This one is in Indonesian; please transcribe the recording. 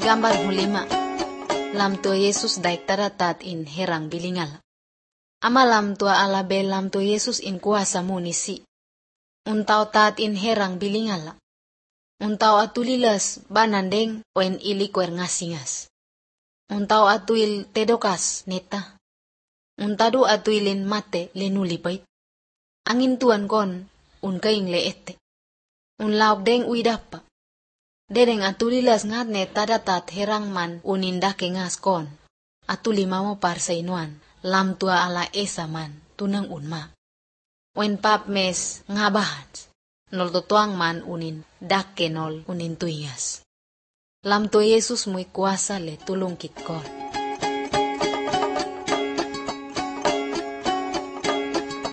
Gambar hulima. Lam tua Yesus daik taratat in herang bilingal. Ama lam tua ala be lam tua Yesus in kuasa munisi. Untau tat in herang bilingal. Untau atulilas banandeng oen ili kuer ngasingas. Untau atuil tedokas neta. Untadu atuilin mate lenulipait. Angin tuan kon un kaing leete. Un lauk deng uidapa. Dedeng atulilas ngat neta datat herang man unindah kengas kon. Atulima mo parsainuan lam tua ala esa man tunang unma. Oen pap mes ngabahan. Nol tuang man unin dak kenol unin tuingas. Lam tua Yesus muy kuasa le tulung kit kon.